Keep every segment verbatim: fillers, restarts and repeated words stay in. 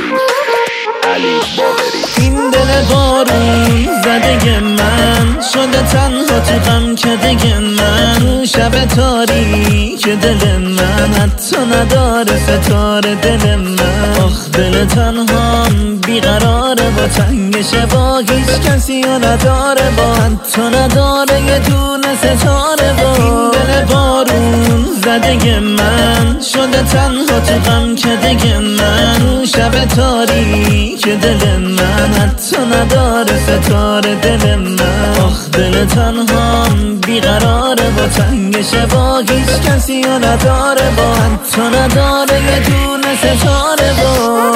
علی علی باقری. این دل بارون زده من شده تنها تو غم کده من، شب تاریک دل من حتی نداره ستاره دل من. آخ دل تنهام بیقراره با تنگش، با هیچ کسی ها نداره، با حتی نداره یه دونه ستاره. با این دل بارون زده من شده تنها تو غم کده من، شب تاریک دل من حتی نداره ستاره دل من. آخ دل تنهام بیقراره با تنگش، با هیچ کسی ها نداره، با حتی نداره یه دونه ستاره. با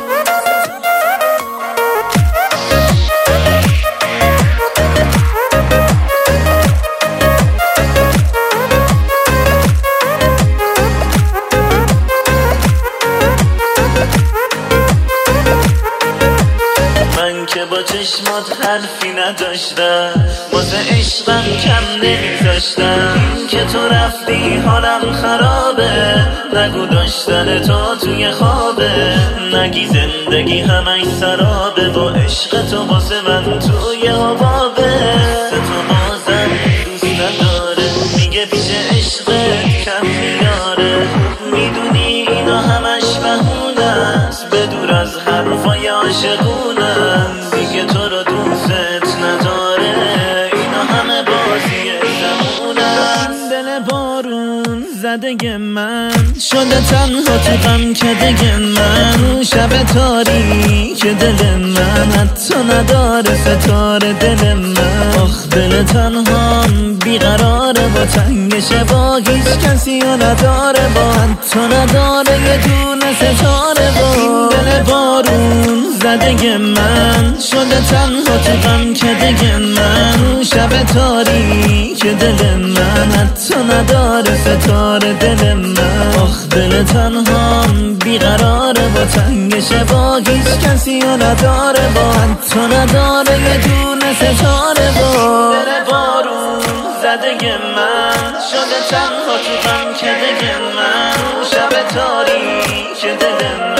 که با چشمات حرفی نداشتم، واسه عشقم کم نمیذاشتم. این که تو رفتی حالم خرابه، نگو داشتن تو توی خوابه، نگی زندگی همش سرابه. با عشق تو واسه من توی حبابه، تو بازم دوست نداره، میگه پیش عشق کم میاره. میدونی اینا همش بهونه است، بدور از حرفای عاشقونه، دیگه تو رو دوست نداره، اینا همه بازی زمونه. دل بارون زده من شده تنها تو غم کده من، شب تاریک دل من حتی نداره ستاره دل من. آخ دل تنهام بیقراره با تنگش، با هیچ کسی ها نداره، با حتی نداره یه دونه ستاره. با این دل بارون زده من شده تنها تو غم کده من، شب تاریک دل من حتی نداره ستاره دل من. آخ دل تنهام بیقراره با تنگش، با هیچ کسی ها نداره، با حتی نداره یه دونه ستاره. با دل بارون زده من شده تنها تو غم کده من، شب تاریک دل من